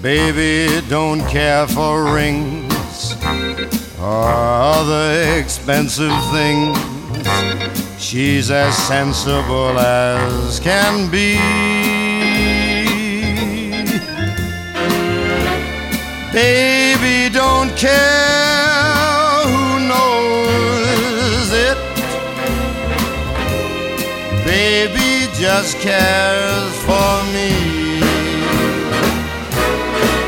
Baby don't care for rings or other expensive things. She's as sensible as can be. Baby don't care who knows it. Baby just cares for me.